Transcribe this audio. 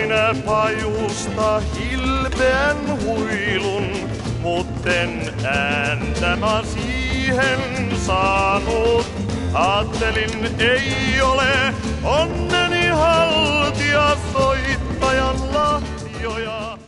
minä pajusta hilpeän huilun, mutten ääntä mä siihen saanut. Aattelin ei ole onneni haltia soittajan lahjoja.